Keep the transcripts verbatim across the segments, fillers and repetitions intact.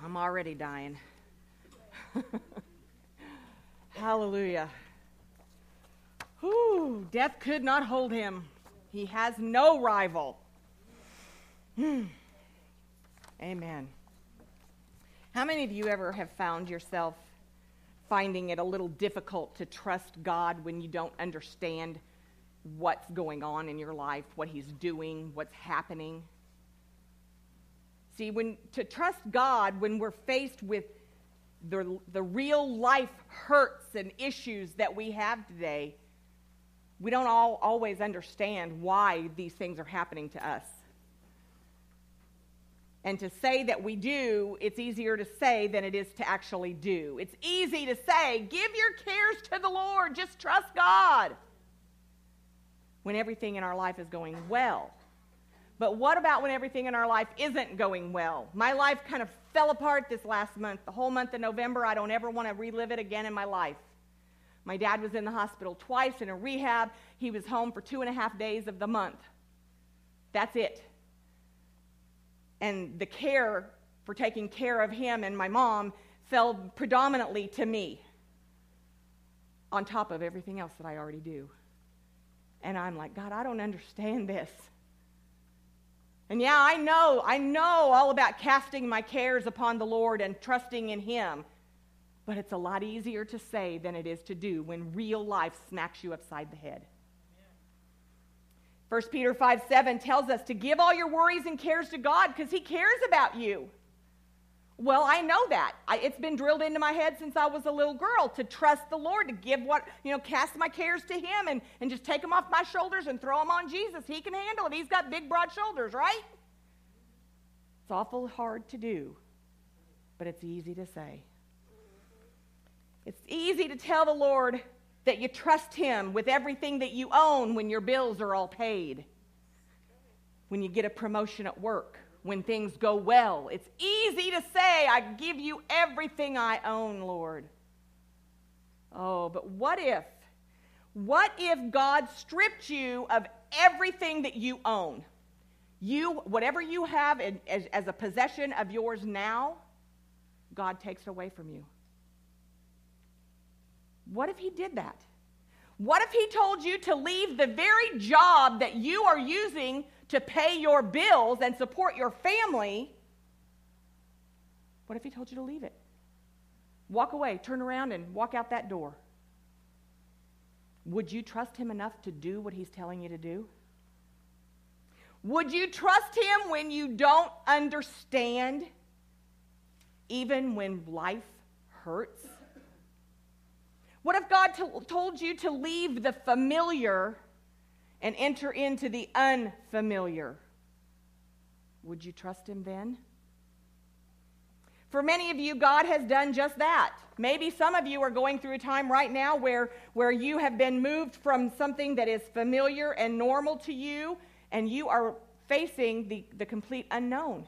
I'm already dying. Hallelujah. Whew, death could not hold him. He has no rival. Hmm. Amen. How many of you ever have found yourself finding it a little difficult to trust God when you don't understand what's going on in your life, what he's doing, what's happening? See, when to trust God when we're faced with the, the real life hurts and issues that we have today, we don't all always understand why these things are happening to us. And to say that we do, it's easier to say than it is to actually do. It's easy to say, give your cares to the Lord, just trust God, when everything in our life is going well. But what about when everything in our life isn't going well? My life kind of fell apart this last month. The whole month of November, I don't ever want to relive it again in my life. My dad was in the hospital twice in a rehab. He was home for two and a half days of the month. That's it. And the care for taking care of him and my mom fell predominantly to me, on top of everything else that I already do. And I'm like, God, I don't understand this. And yeah, I know, I know all about casting my cares upon the Lord and trusting in him. But it's a lot easier to say than it is to do when real life smacks you upside the head. First Peter five seven tells us to give all your worries and cares to God because he cares about you. Well, I know that. I, it's been drilled into my head since I was a little girl to trust the Lord, to give what, you know, cast my cares to him and, and just take them off my shoulders and throw them on Jesus. He can handle it. He's got big, broad shoulders, right? It's awful hard to do, but it's easy to say. It's easy to tell the Lord that you trust him with everything that you own when your bills are all paid, when you get a promotion at work, when things go well. It's easy to say, I give you everything I own, Lord. Oh, but what if, what if God stripped you of everything that you own? You, whatever you have as, as a possession of yours now, God takes away from you. What if he did that? What if he told you to leave the very job that you are using to pay your bills and support your family? What if he told you to leave it? Walk away, turn around, and walk out that door. Would you trust him enough to do what he's telling you to do? Would you trust him when you don't understand, even when life hurts? What if God t- told you to leave the familiar and enter into the unfamiliar? Would you trust him then? For many of you, God has done just that. Maybe some of you are going through a time right now where, where you have been moved from something that is familiar and normal to you, and you are facing the, the complete unknown.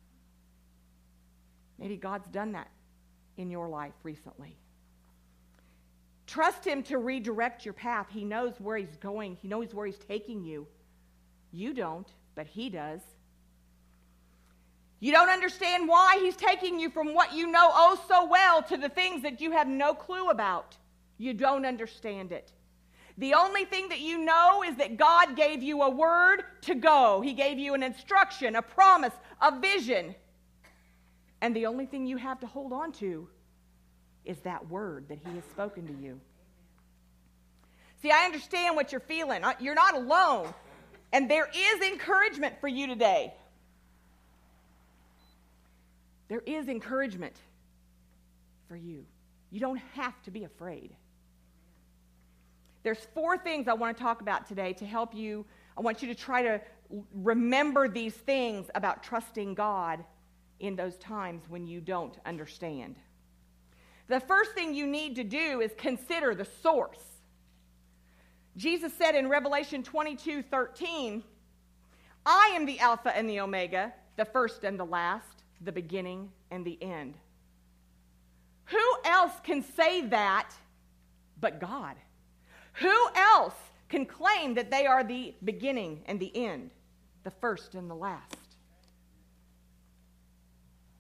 Maybe God's done that in your life recently. Trust him to redirect your path. He knows where he's going. He knows where he's taking you. You don't, but he does. You don't understand why he's taking you from what you know oh so well to the things that you have no clue about. You don't understand it. The only thing that you know is that God gave you a word to go. He gave you an instruction, a promise, a vision. And the only thing you have to hold on to is that word that he has spoken to you. See, I understand what you're feeling. You're not alone. And there is encouragement for you today. There is encouragement for you. You don't have to be afraid. There's four things I want to talk about today to help you. I want you to try to remember these things about trusting God in those times when you don't understand. The first thing you need to do is consider the source. Jesus said in Revelation twenty-two thirteen, I am the Alpha and the Omega, the first and the last, the beginning and the end. Who else can say that but God? Who else can claim that they are the beginning and the end, the first and the last?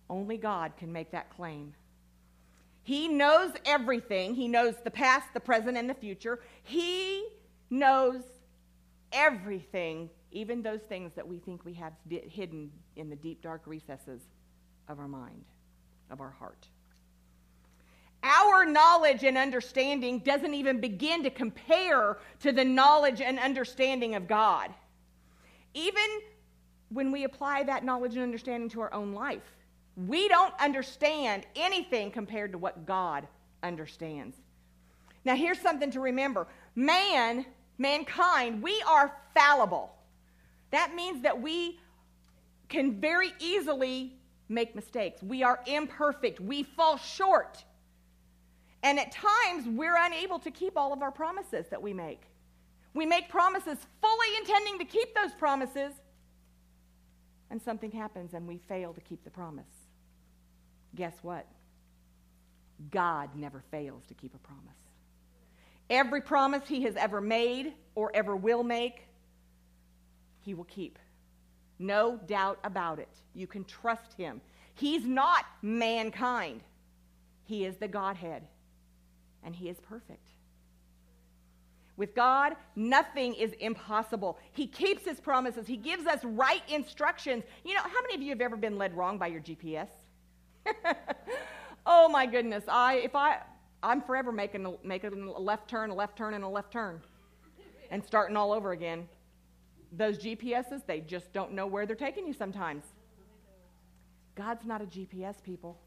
Only God can make that claim. He knows everything. He knows the past, the present, and the future. He knows everything, even those things that we think we have hidden in the deep, dark recesses of our mind, of our heart. Our knowledge and understanding doesn't even begin to compare to the knowledge and understanding of God. Even when we apply that knowledge and understanding to our own life, we don't understand anything compared to what God understands. Now, here's something to remember. Man, mankind, we are fallible. That means that we can very easily make mistakes. We are imperfect. We fall short. And at times, we're unable to keep all of our promises that we make. We make promises fully intending to keep those promises, and something happens and we fail to keep the promise. Guess what? God never fails to keep a promise. Every promise he has ever made or ever will make, he will keep. No doubt about it. You can trust him. He's not mankind. He is the Godhead, and he is perfect. With God, nothing is impossible. He keeps his promises. He gives us right instructions. You know, how many of you have ever been led wrong by your G P S? Oh my goodness! I if I I'm forever making a, making a left turn, a left turn, and a left turn, and starting all over again. Those G P S's, they just don't know where they're taking you sometimes. God's not a G P S, people.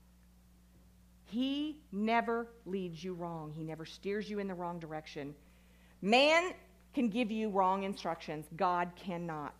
He never leads you wrong. He never steers you in the wrong direction. Man can give you wrong instructions. God cannot.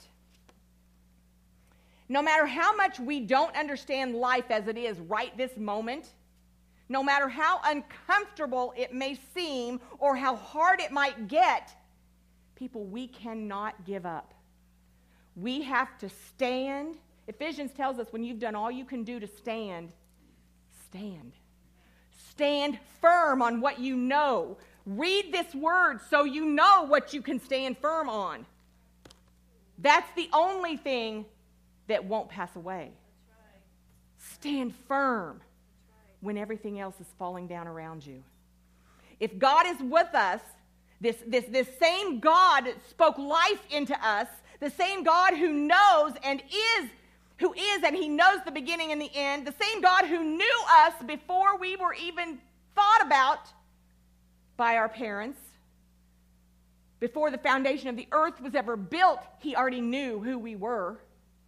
No matter how much we don't understand life as it is right this moment, no matter how uncomfortable it may seem or how hard it might get, people, we cannot give up. We have to stand. Ephesians tells us when you've done all you can do to stand, stand. Stand firm on what you know. Read this word so you know what you can stand firm on. That's the only thing that won't pass away. Stand firm when everything else is falling down around you. If God is with us, this, this, this same God that spoke life into us, the same God who knows and is, who is and he knows the beginning and the end, the same God who knew us before we were even thought about by our parents, before the foundation of the earth was ever built, he already knew who we were.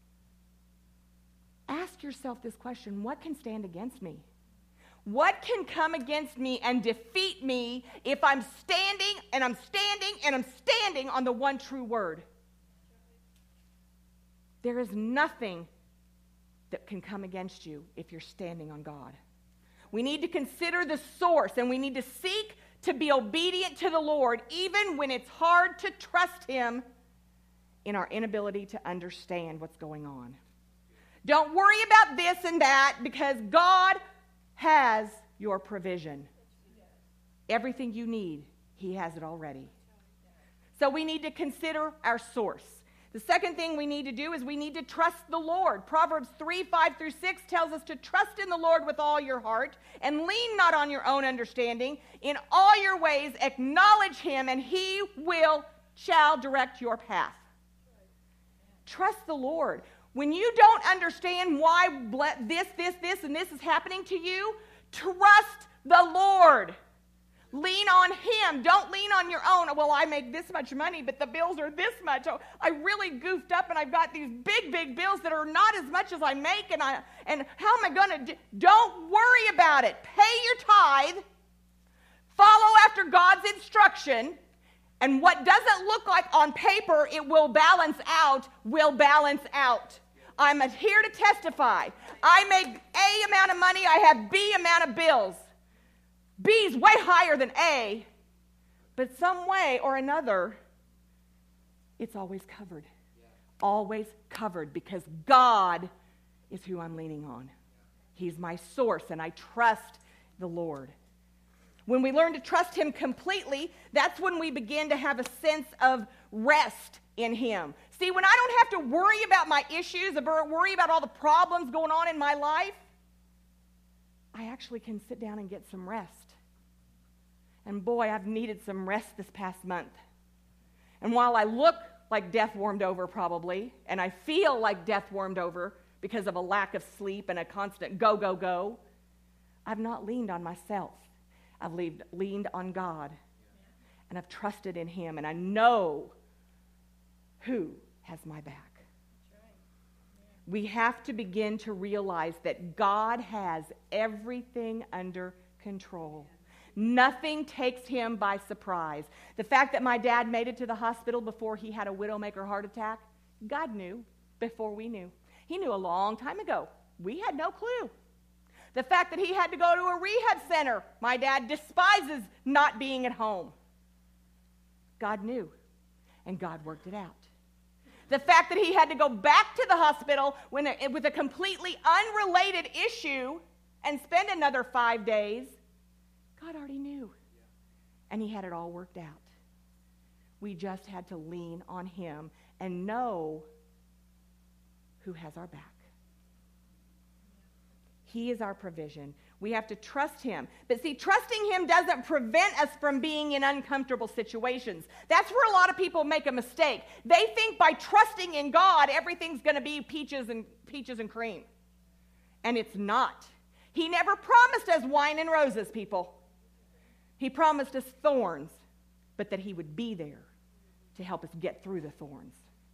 Ask yourself this question: what can stand against me? What can come against me and defeat me if I'm standing and I'm standing and I'm standing on the one true word? There is nothing that can come against you if you're standing on God. We need to consider the source, and we need to seek to be obedient to the Lord even when it's hard to trust him in our inability to understand what's going on. Don't worry about this and that, because God has your provision. Everything you need, he has it already. So we need to consider our source. The second thing we need to do is we need to trust the Lord. Proverbs three, five through six tells us to trust in the Lord with all your heart and lean not on your own understanding. In all your ways acknowledge him, and he will, shall direct your path. Trust the Lord. When you don't understand why this, this, this, and this is happening to you, trust the Lord. Lean on him. Don't lean on your own. Well, I make this much money, but the bills are this much. Oh, I really goofed up, and I've got these big, big bills that are not as much as I make, and I and how am I going to do? Don't worry about it. Pay your tithe. Follow after God's instruction. And what doesn't look like on paper it will balance out, will balance out. I'm here to testify. I make A amount of money, I have B amount of bills. B's way higher than A, but some way or another, it's always covered. Yeah. Always covered, because God is who I'm leaning on. He's my source, and I trust the Lord. When we learn to trust him completely, that's when we begin to have a sense of rest in him. See, when I don't have to worry about my issues, or worry about all the problems going on in my life, I actually can sit down and get some rest. And boy, I've needed some rest this past month. And while I look like death warmed over probably, and I feel like death warmed over because of a lack of sleep and a constant go, go, go, I've not leaned on myself. I've leaned, leaned on God. And I've trusted in him. And I know who has my back. We have to begin to realize that God has everything under control. Nothing takes him by surprise. The fact that my dad made it to the hospital before he had a widowmaker heart attack, God knew before we knew. He knew a long time ago. We had no clue. The fact that he had to go to a rehab center, my dad despises not being at home. God knew, and God worked it out. The fact that he had to go back to the hospital when it, with a completely unrelated issue and spend another five days, God already knew. And he had it all worked out. We just had to lean on him and know who has our back. He is our provision. We have to trust him. But see, trusting him doesn't prevent us from being in uncomfortable situations. That's where a lot of people make a mistake. They think by trusting in God, everything's going to be peaches and peaches and cream. And it's not. He never promised us wine and roses, people. He promised us thorns, but that he would be there to help us get through the thorns.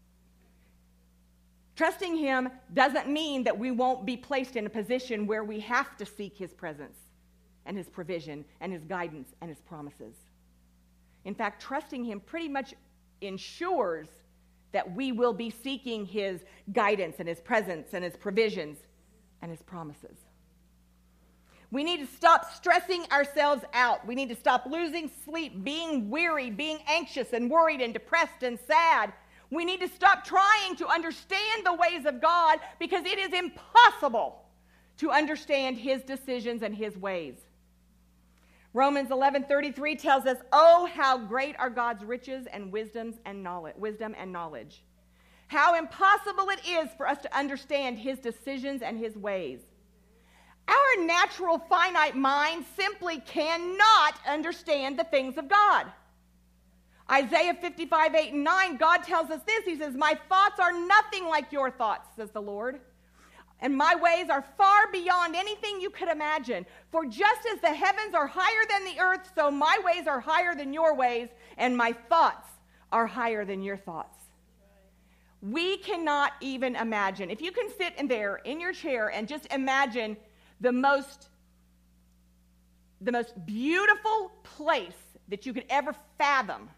Trusting him doesn't mean that we won't be placed in a position where we have to seek his presence and his provision and his guidance and his promises. In fact, trusting him pretty much ensures that we will be seeking his guidance and his presence and his provisions and his promises. We need to stop stressing ourselves out. We need to stop losing sleep, being weary, being anxious and worried and depressed and sad. We need to stop trying to understand the ways of God because it is impossible to understand his decisions and his ways. Romans eleven thirty-three tells us, "Oh, how great are God's riches and wisdoms and knowledge, wisdom and knowledge. How impossible it is for us to understand his decisions and his ways." Our natural finite mind simply cannot understand the things of God. Isaiah fifty-five, eight and nine, God tells us this. He says, "My thoughts are nothing like your thoughts, says the Lord. And my ways are far beyond anything you could imagine. For just as the heavens are higher than the earth, so my ways are higher than your ways, and my thoughts are higher than your thoughts." We cannot even imagine. If you can sit in there in your chair and just imagine the most, the most beautiful place that you could ever fathom.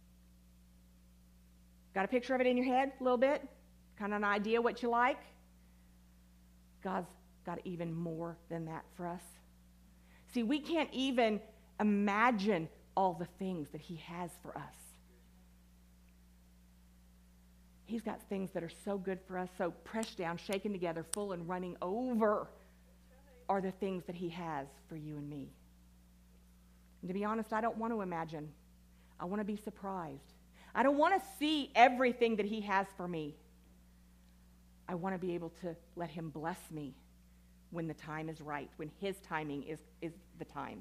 Got a picture of it in your head a little bit? Kind of an idea what you like? God's got even more than that for us. See, we can't even imagine all the things that he has for us. He's got things that are so good for us, so pressed down, shaken together, full and running over are the things that he has for you and me. And to be honest, I don't want to imagine. I want to be surprised. I don't want to see everything that he has for me. I want to be able to let him bless me when the time is right, when his timing is, is the time.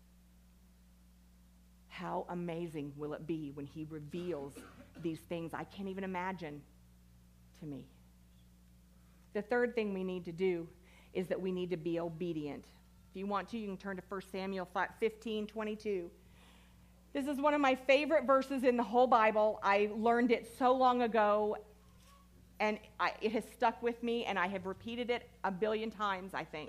How amazing will it be when he reveals these things I can't even imagine to me. The third thing we need to do is that we need to be obedient. If you want to, you can turn to First Samuel fifteen twenty-two. This is one of my favorite verses in the whole Bible. I learned it so long ago, and I, it has stuck with me, and I have repeated it a billion times, I think.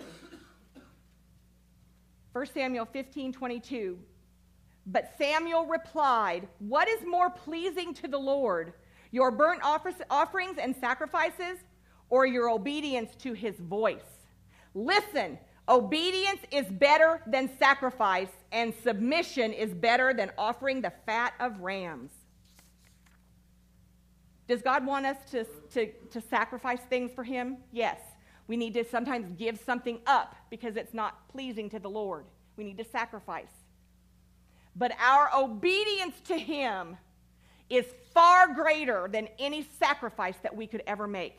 First Samuel fifteen twenty-two. But Samuel replied, "What is more pleasing to the Lord, your burnt offerings and sacrifices, or your obedience to his voice? Listen, obedience is better than sacrifice, and submission is better than offering the fat of rams." Does God want us to, to, to sacrifice things for him? Yes. We need to sometimes give something up because it's not pleasing to the Lord. We need to sacrifice. But our obedience to him is far greater than any sacrifice that we could ever make.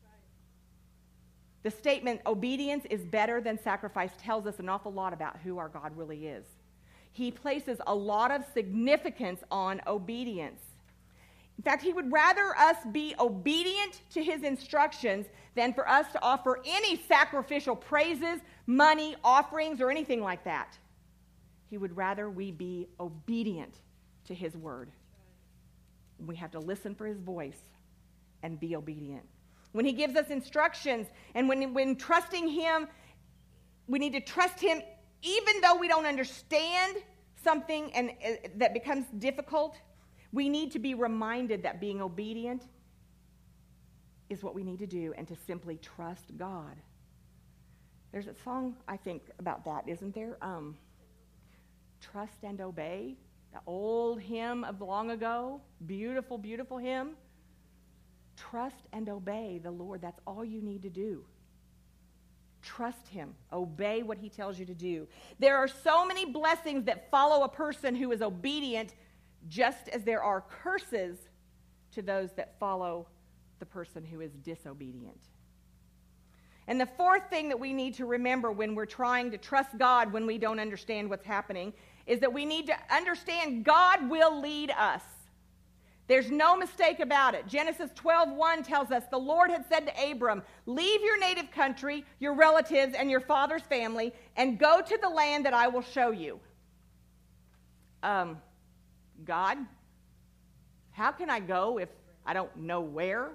The statement, obedience is better than sacrifice, tells us an awful lot about who our God really is. He places a lot of significance on obedience. In fact, he would rather us be obedient to his instructions than for us to offer any sacrificial praises, money, offerings, or anything like that. He would rather we be obedient to his word. We have to listen for his voice and be obedient. When he gives us instructions and when, when trusting him, we need to trust him even though we don't understand something and uh, that becomes difficult. We need to be reminded that being obedient is what we need to do and to simply trust God. There's a song, I think, about that, isn't there? Um, Trust and Obey, the old hymn of long ago. Beautiful, beautiful hymn. Trust and obey the Lord. That's all you need to do. Trust him. Obey what he tells you to do. There are so many blessings that follow a person who is obedient, just as there are curses to those that follow the person who is disobedient. And the fourth thing that we need to remember when we're trying to trust God when we don't understand what's happening is that we need to understand God will lead us. There's no mistake about it. Genesis twelve one tells us the Lord had said to Abram, leave your native country, your relatives, and your father's family, and go to the land that I will show you. Um, God, how can I go if I don't know where?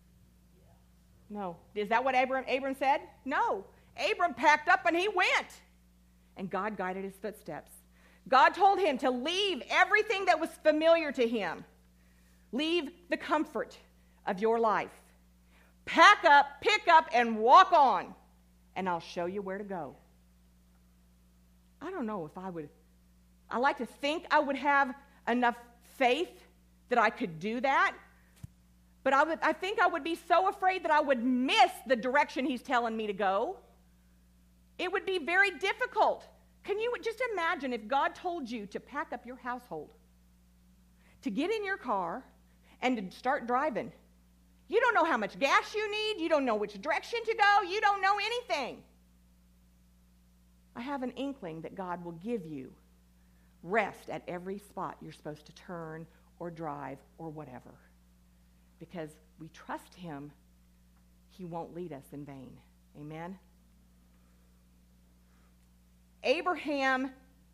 No. Is that what Abram, Abram said? No. Abram packed up and he went. And God guided his footsteps. God told him to leave everything that was familiar to him. Leave the comfort of your life. Pack up, pick up, and walk on, and I'll show you where to go. I don't know if I would, I like to think I would have enough faith that I could do that, but I would, I think I would be so afraid that I would miss the direction he's telling me to go. It would be very difficult. Can you just imagine if God told you to pack up your household, to get in your car, and to start driving? You don't know how much gas you need. You don't know which direction to go. You don't know anything. I have an inkling that God will give you rest at every spot you're supposed to turn or drive or whatever. Because we trust him, he won't lead us in vain. Amen? Abraham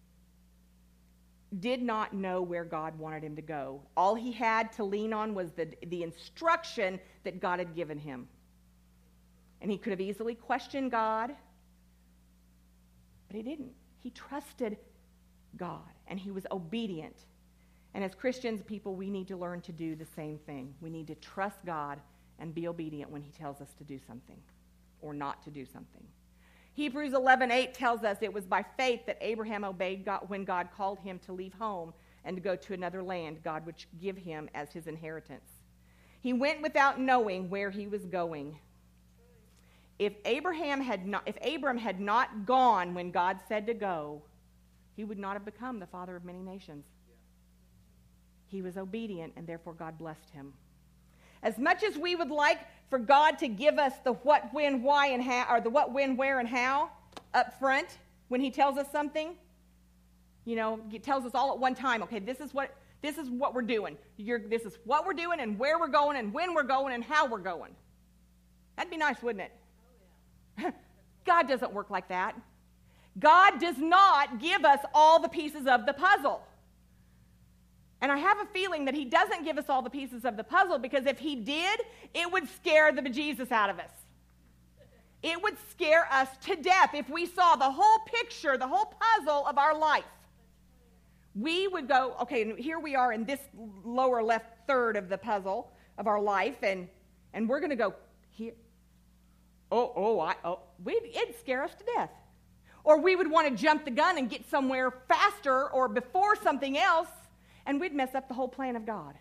did not know where God wanted him to go. All he had to lean on was the, the instruction that God had given him. And he could have easily questioned God, but he didn't. He trusted God, and he was obedient. And as Christians, people, we need to learn to do the same thing. We need to trust God and be obedient when he tells us to do something or not to do something. Hebrews eleven eight tells us it was by faith that Abraham obeyed God when God called him to leave home and to go to another land God would give him as his inheritance. He went without knowing where he was going. If Abraham had not, if Abram had not gone when God said to go, he would not have become the father of many nations. He was obedient, and therefore God blessed him. As much as we would like for God to give us the what, when, why, and how, or the what, when, where, and how up front when he tells us something, you know, he tells us all at one time, okay, this is what this is what we're doing. You're, this is what we're doing and where we're going and when we're going and how we're going. That'd be nice, wouldn't it? Oh, yeah. God doesn't work like that. God does not give us all the pieces of the puzzle. And I have a feeling that he doesn't give us all the pieces of the puzzle because if he did, it would scare the bejesus out of us. It would scare us to death if we saw the whole picture, the whole puzzle of our life. We would go, okay, here we are in this lower left third of the puzzle of our life, and, and we're going to go here. Oh, oh, I, oh. We'd, it'd scare us to death. Or we would want to jump the gun and get somewhere faster or before something else, and we'd mess up the whole plan of God.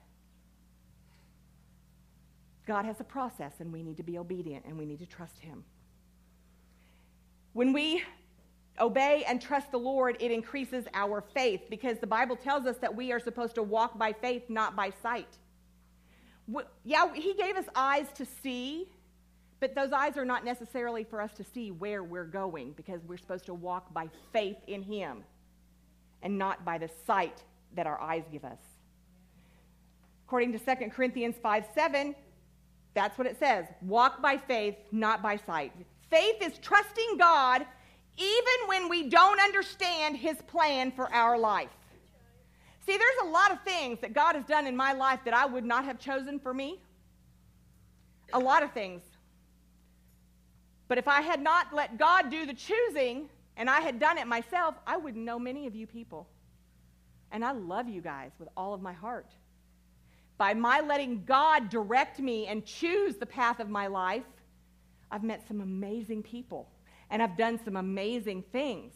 God has a process, and we need to be obedient, and we need to trust him. When we obey and trust the Lord, it increases our faith, because the Bible tells us that we are supposed to walk by faith, not by sight. Yeah, he gave us eyes to see, but those eyes are not necessarily for us to see where we're going, because we're supposed to walk by faith in him and not by the sight that our eyes give us. According to Second Corinthians five seven, that's what it says. Walk by faith, not by sight. Faith is trusting God even when we don't understand his plan for our life. See, there's a lot of things that God has done in my life that I would not have chosen for me. A lot of things. But if I had not let God do the choosing and I had done it myself, I wouldn't know many of you people. And I love you guys with all of my heart. By my letting God direct me and choose the path of my life, I've met some amazing people. And I've done some amazing things.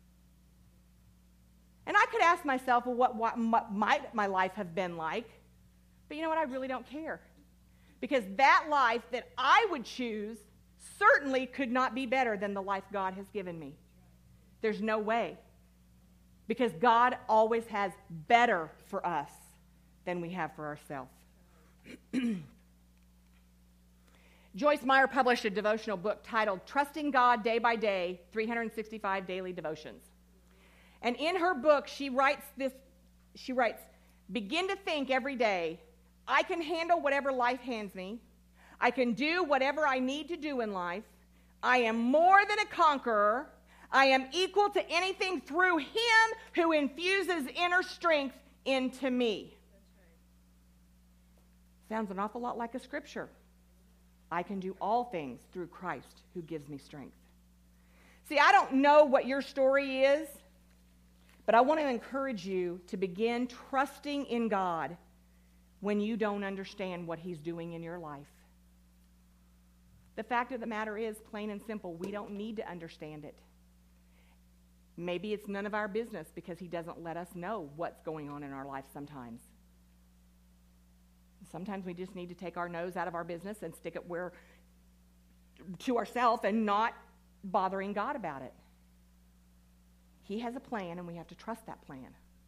And I could ask myself, well, what, what might my life have been like? But you know what? I really don't care. Because that life that I would choose certainly could not be better than the life God has given me. There's no way. Because God always has better for us than we have for ourselves. Joyce Meyer published a devotional book titled Trusting God Day by Day, three hundred sixty-five Daily Devotions. And in her book, she writes this, she writes, begin to think every day, I can handle whatever life hands me. I can do whatever I need to do in life. I am more than a conqueror. I am equal to anything through him who infuses inner strength into me. Sounds an awful lot like a scripture. I can do all things through Christ who gives me strength. See, I don't know what your story is, but I want to encourage you to begin trusting in God when you don't understand what he's doing in your life. The fact of the matter is, plain and simple, we don't need to understand it. Maybe it's none of our business because he doesn't let us know what's going on in our life sometimes. Sometimes we just need to take our nose out of our business and stick it where to ourselves and not bothering God about it. He has a plan, and we have to trust that plan.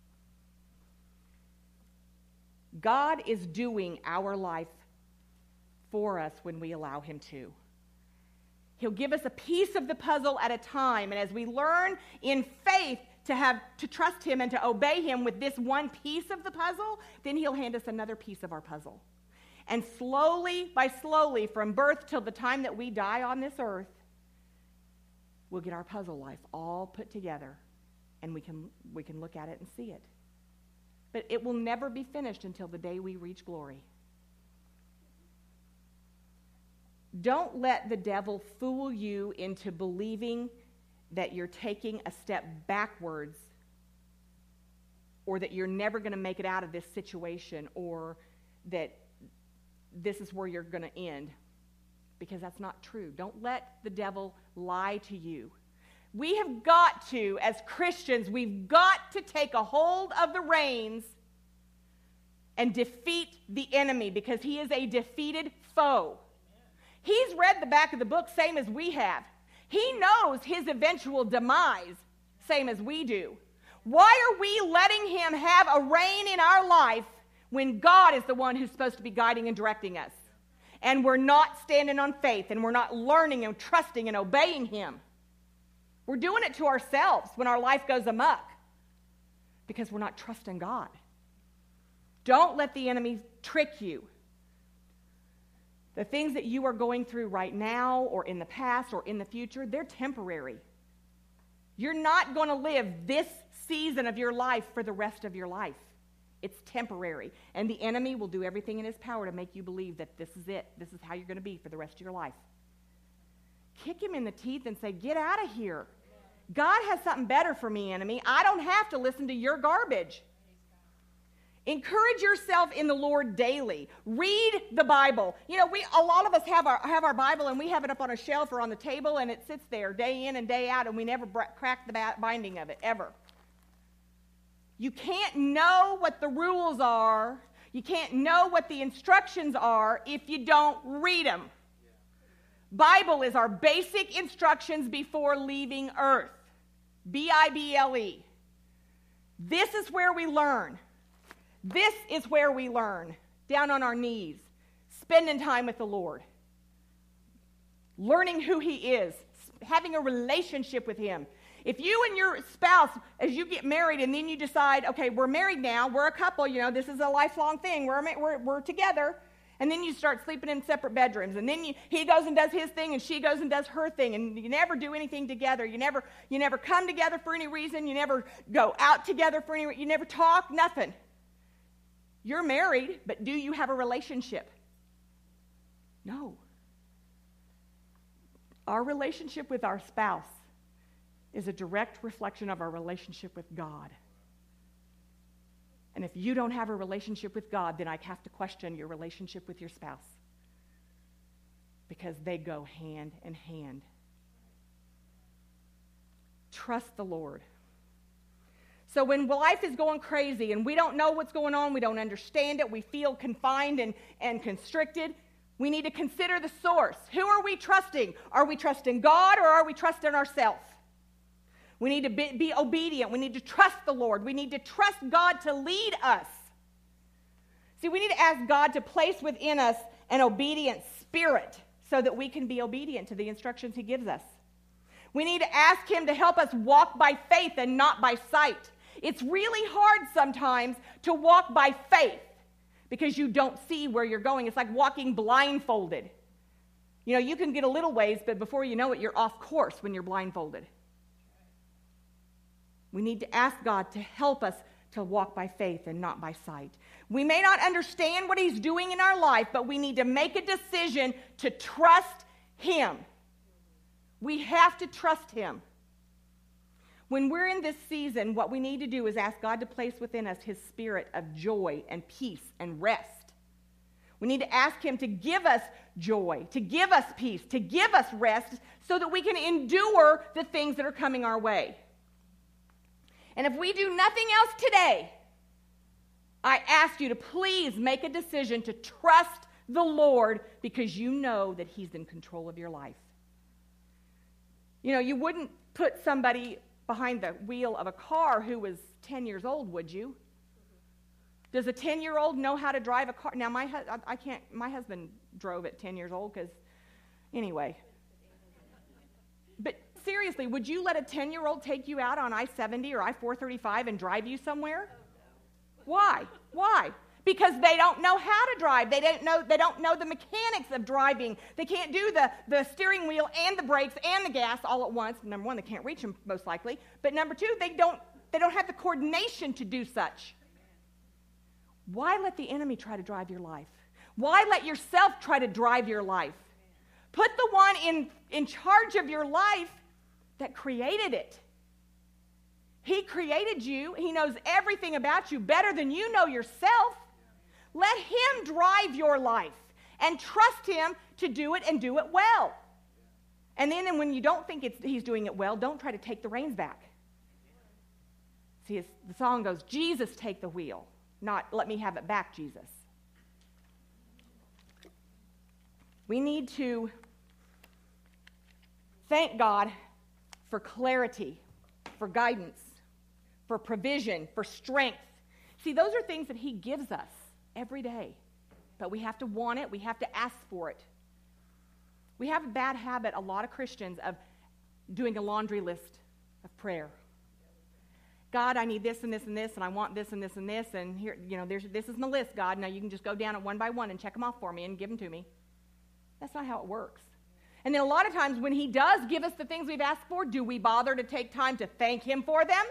God is doing our life for us when we allow him to. He'll give us a piece of the puzzle at a time, and as we learn in faith to have to trust him and to obey him with this one piece of the puzzle, then he'll hand us another piece of our puzzle. And slowly by slowly, from birth till the time that we die on this earth, we'll get our puzzle life all put together, and we can we can look at it and see it. But it will never be finished until the day we reach glory. Don't let the devil fool you into believing that you're taking a step backwards, or that you're never going to make it out of this situation, or that this is where you're going to end, because that's not true. Don't let the devil lie to you. We have got to, as Christians, we've got to take a hold of the reins and defeat the enemy, because he is a defeated foe. He's read the back of the book, same as we have. He knows his eventual demise, same as we do. Why are we letting him have a reign in our life when God is the one who's supposed to be guiding and directing us? And we're not standing on faith, and we're not learning and trusting and obeying him. We're doing it to ourselves when our life goes amok, because we're not trusting God. Don't let the enemy trick you. The things that you are going through right now, or in the past, or in the future, they're temporary. You're not going to live this season of your life for the rest of your life. It's temporary. And the enemy will do everything in his power to make you believe that this is it. This is how you're going to be for the rest of your life. Kick him in the teeth and say, get out of here. God has something better for me, enemy. I don't have to listen to your garbage. Encourage yourself in the Lord daily. Read the Bible. You know, we a lot of us have our have our Bible, and we have it up on a shelf or on the table, and it sits there day in and day out, and we never br- crack the binding of it, ever. You can't know what the rules are. You can't know what the instructions are if you don't read them. Bible is our basic instructions before leaving earth. B I B L E. This is where we learn. This is where we learn. Down on our knees, spending time with the Lord, learning who He is, having a relationship with Him. If you and your spouse, as you get married and then you decide, okay, we're married now, we're a couple, you know, this is a lifelong thing, we're, we're, we're together, and then you start sleeping in separate bedrooms, and then you, he goes and does his thing, and she goes and does her thing, and you never do anything together. You never, you never come together for any reason. You never go out together for any reason. You never talk, nothing. You're married, but do you have a relationship? No. Our relationship with our spouse is a direct reflection of our relationship with God. And if you don't have a relationship with God, then I have to question your relationship with your spouse, because they go hand in hand. Trust the Lord. So when life is going crazy and we don't know what's going on, we don't understand it, we feel confined and, and constricted, we need to consider the source. Who are we trusting? Are we trusting God or are we trusting ourselves? We need to be, be obedient. We need to trust the Lord. We need to trust God to lead us. See, we need to ask God to place within us an obedient spirit so that we can be obedient to the instructions He gives us. We need to ask Him to help us walk by faith and not by sight. It's really hard sometimes to walk by faith because you don't see where you're going. It's like walking blindfolded. You know, you can get a little ways, but before you know it, you're off course when you're blindfolded. We need to ask God to help us to walk by faith and not by sight. We may not understand what He's doing in our life, but we need to make a decision to trust Him. We have to trust Him. When we're in this season, what we need to do is ask God to place within us His spirit of joy and peace and rest. We need to ask Him to give us joy, to give us peace, to give us rest so that we can endure the things that are coming our way. And if we do nothing else today, I ask you to please make a decision to trust the Lord because you know that He's in control of your life. You know, you wouldn't put somebody behind the wheel of a car who was ten years old, would you? Does a ten-year-old know how to drive a car? Now, my hu- I can't. My husband drove at ten years old because, anyway. But seriously, would you let a ten-year-old take you out on I seventy or I four thirty-five and drive you somewhere? Why? Why? Because they don't know how to drive. They don't know, they don't know the mechanics of driving. They can't do the, the steering wheel and the brakes and the gas all at once. Number one, they can't reach them most likely. But number two, they don't, they don't have the coordination to do such. Why let the enemy try to drive your life? Why let yourself try to drive your life? Put the one in, in charge of your life that created it. He created you. He knows everything about you better than you know yourself. Let Him drive your life and trust Him to do it and do it well. And then and when you don't think it's, He's doing it well, don't try to take the reins back. See, it's, the song goes, Jesus, take the wheel, not let me have it back, Jesus. We need to thank God for clarity, for guidance, for provision, for strength. See, those are things that He gives us every day. But we have to want it. We have to ask for it. We have a bad habit, a lot of Christians, of doing a laundry list of prayer. God, I need this and this and this, and I want this and this and this, and here, you know, there's, this is my list, God. Now you can just go down it one by one and check them off for me and give them to me. That's not how it works. And then a lot of times when He does give us the things we've asked for, do we bother to take time to thank Him for them?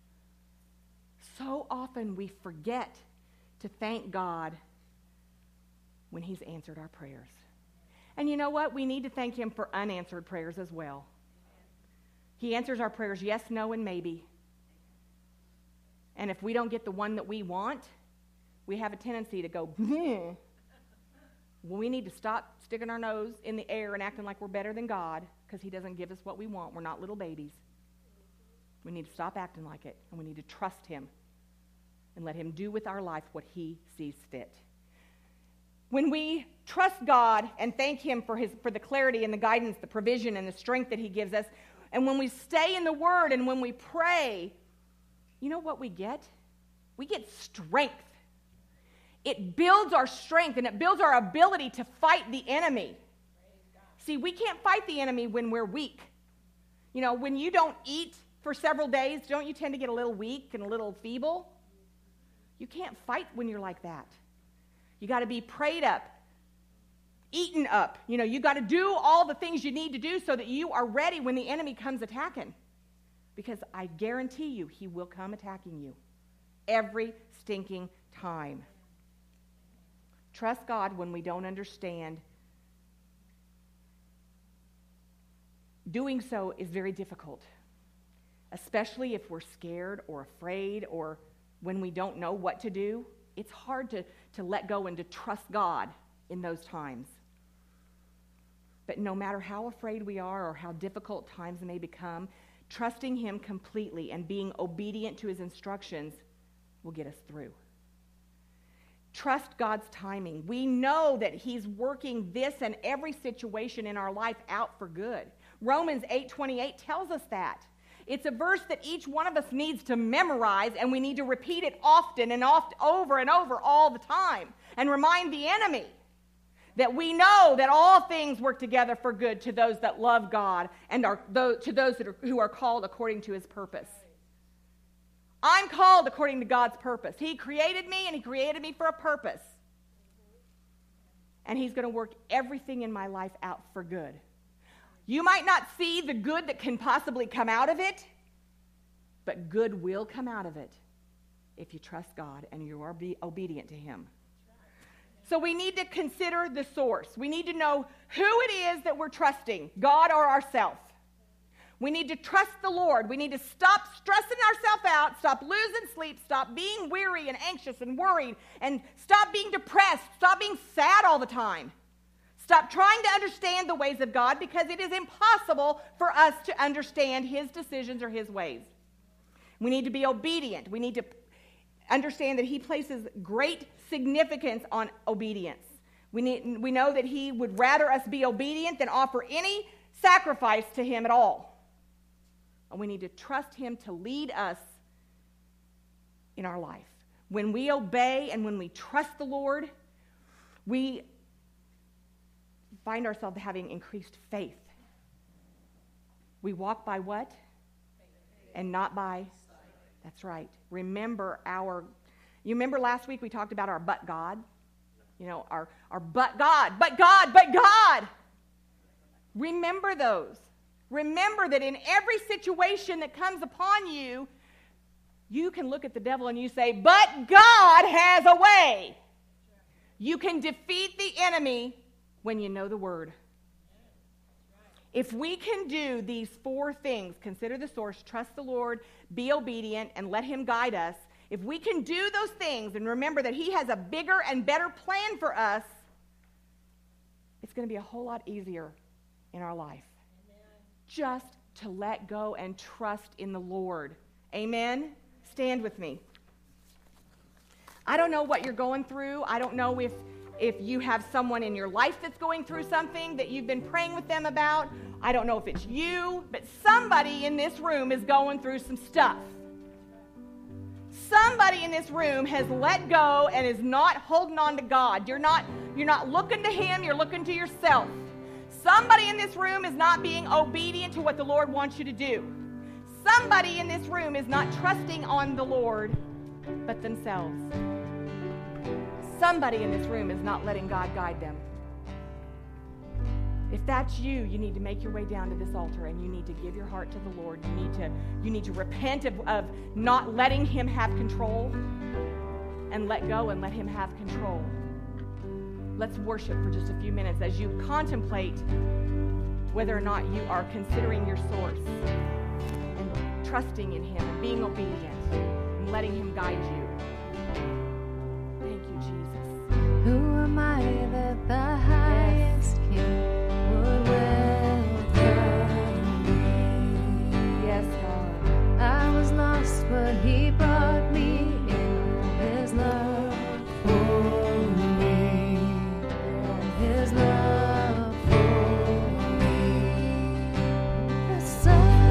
So often we forget to thank God when He's answered our prayers. And you know what? We need to thank Him for unanswered prayers as well. He answers our prayers yes, no, and maybe. And if we don't get the one that we want, we have a tendency to go, hmm. Well, we need to stop sticking our nose in the air and acting like we're better than God because He doesn't give us what we want. We're not little babies. We need to stop acting like it, and we need to trust Him and let Him do with our life what He sees fit. When we trust God and thank Him for his for the clarity and the guidance, the provision and the strength that He gives us, and when we stay in the Word and when we pray, you know what we get? We get strength. It builds our strength and it builds our ability to fight the enemy. See, we can't fight the enemy when we're weak. You know, when you don't eat for several days, don't you tend to get a little weak and a little feeble? You can't fight when you're like that. You got to be prayed up, eaten up. You know, you got to do all the things you need to do so that you are ready when the enemy comes attacking. Because I guarantee you, he will come attacking you every stinking time. Trust God when we don't understand. Doing so is very difficult, especially if we're scared or afraid or when we don't know what to do. It's hard to, to let go and to trust God in those times. But no matter how afraid we are or how difficult times may become, trusting Him completely and being obedient to His instructions will get us through. Trust God's timing. We know that He's working this and every situation in our life out for good. Romans eight twenty-eight tells us that. It's a verse that each one of us needs to memorize, and we need to repeat it often and oft over and over all the time and remind the enemy that we know that all things work together for good to those that love God and are to those that are, who are called according to His purpose. I'm called according to God's purpose. He created me, and He created me for a purpose. And He's going to work everything in my life out for good. You might not see the good that can possibly come out of it, but good will come out of it if you trust God and you are be obedient to Him. So we need to consider the source. We need to know who it is that we're trusting, God or ourselves. We need to trust the Lord. We need to stop stressing ourselves out, stop losing sleep, stop being weary and anxious and worried, and stop being depressed, stop being sad all the time. Stop trying to understand the ways of God, because it is impossible for us to understand His decisions or His ways. We need to be obedient. We need to understand that He places great significance on obedience. We need, we know that He would rather us be obedient than offer any sacrifice to Him at all. And we need to trust Him to lead us in our life. When we obey and when we trust the Lord, we find ourselves having increased faith. We walk by what? And not by? That's right. Remember our, you remember last week we talked about our but God? You know, our, our but God, but God, but God. Remember those. Remember that in every situation that comes upon you, you can look at the devil and you say, but God has a way. You can defeat the enemy when you know the Word. If we can do these four things, consider the source, trust the Lord, be obedient, and let Him guide us, if we can do those things and remember that He has a bigger and better plan for us, it's going to be a whole lot easier in our life. Amen. Just to let go and trust in the Lord. Amen? Stand with me. I don't know what you're going through. I don't know if If you have someone in your life that's going through something that you've been praying with them about. I don't know if it's you, but somebody in this room is going through some stuff. Somebody in this room has let go and is not holding on to God. You're not, you're not looking to Him, you're looking to yourself. Somebody in this room is not being obedient to what the Lord wants you to do. Somebody in this room is not trusting on the Lord, but themselves. Somebody in this room is not letting God guide them. If that's you, you need to make your way down to this altar and you need to give your heart to the Lord. You need to, you need to repent of, of not letting Him have control and let go and let Him have control. Let's worship for just a few minutes as you contemplate whether or not you are considering your source and trusting in Him and being obedient and letting Him guide you. Who am I that the highest King would welcome me? Yes, God. I was lost, but He brought me in. His love for me, His love for me. The sun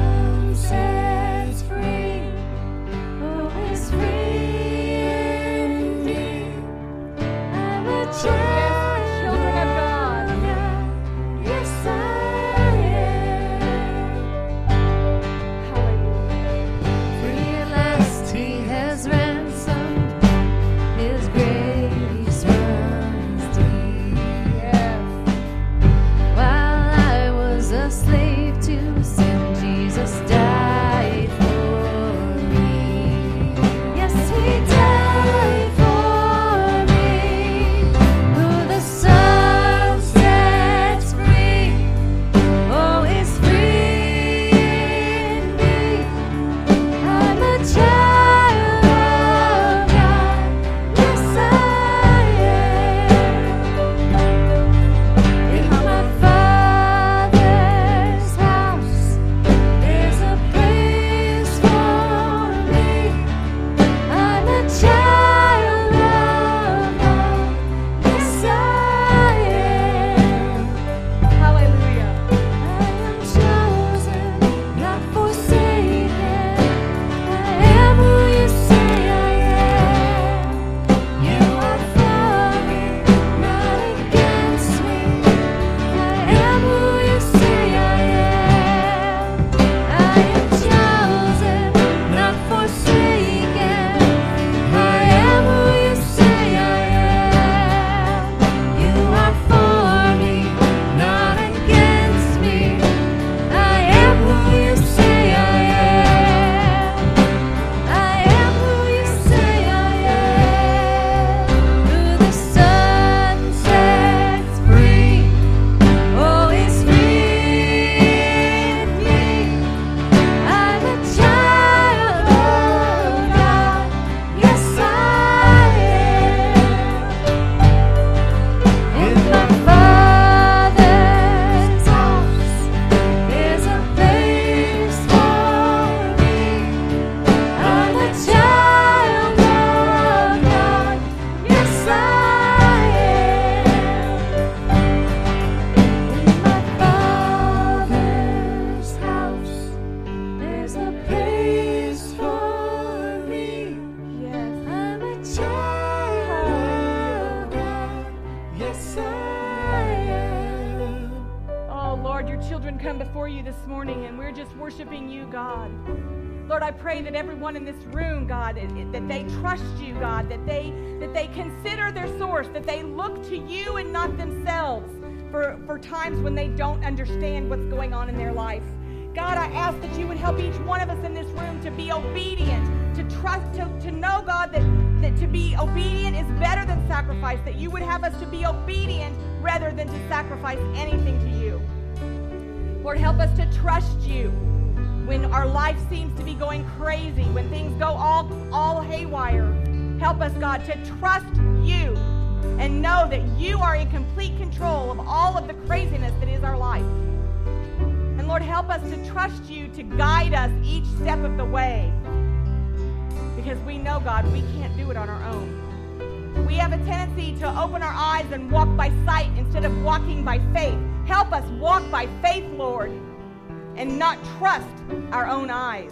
Lord, your children come before you this morning, and we're just worshiping you, God. Lord, I pray that everyone in this room, God, that they trust you, God, that they that they consider their source, that they look to you and not themselves for, for times when they don't understand what's going on in their life. God, I ask that you would help each one of us in this room to be obedient, to trust, to, to know, God, that, that to be obedient is better than sacrifice, that you would have us to be obedient rather than to sacrifice anything to you. Lord, help us to trust you when our life seems to be going crazy, when things go all, all haywire. Help us, God, to trust you and know that you are in complete control of all of the craziness that is our life. And Lord, help us to trust you to guide us each step of the way, because we know, God, we can't do it on our own. We have a tendency to open our eyes and walk by sight instead of walking by faith. Help us walk by faith, Lord, and not trust our own eyes.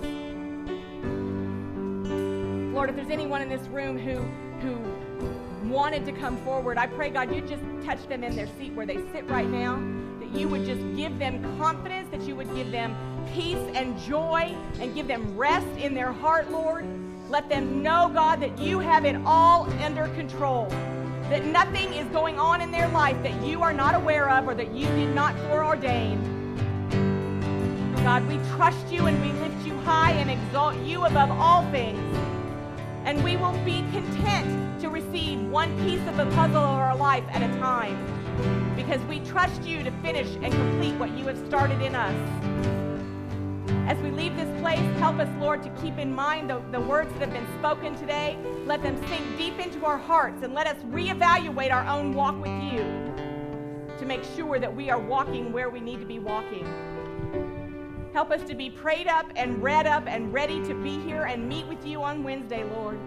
Lord, if there's anyone in this room who, who wanted to come forward, I pray, God, you just touch them in their seat where they sit right now, that you would just give them confidence, that you would give them peace and joy and give them rest in their heart, Lord. Let them know, God, that you have it all under control, that nothing is going on in their life that you are not aware of or that you did not foreordain. God, we trust you and we lift you high and exalt you above all things. And we will be content to receive one piece of the puzzle of our life at a time, because we trust you to finish and complete what you have started in us. As we leave this place, help us, Lord, to keep in mind the, the words that have been spoken today. Let them sink deep into our hearts, and let us reevaluate our own walk with you to make sure that we are walking where we need to be walking. Help us to be prayed up and read up and ready to be here and meet with you on Wednesday, Lord.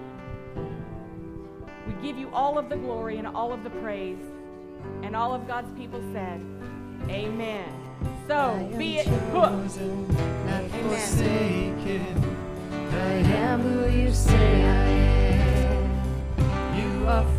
We give you all of the glory and all of the praise. And all of God's people said, amen. So be it. Chosen, not Amen. forsaken. I am who you say I am. You are